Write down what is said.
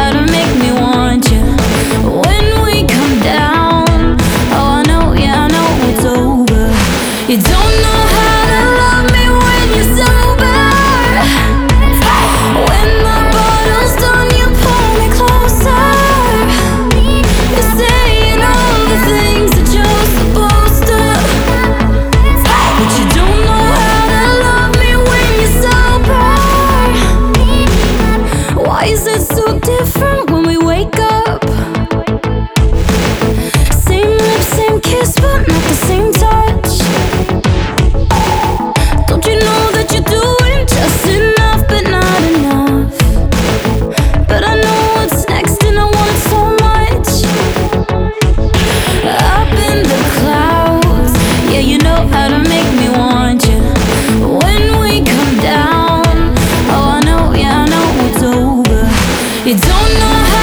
how to make me want you when we come down. Oh, I know, yeah, I know it's over. You don't know how to love me when you're sober. When the bottle's done, you pull me closer. You're saying all the things that you're supposed to, but you don't know how to love me when you're sober. Why is it so different when we wake up? Same lips, same kiss, but not the same touch. Don't you know that you're doing just enough, but not enough? But I know what's next and I want it so much. Up in the clouds, yeah, you know how to make me want you when we come down. Oh, I know, yeah, I know it's over. You don't know how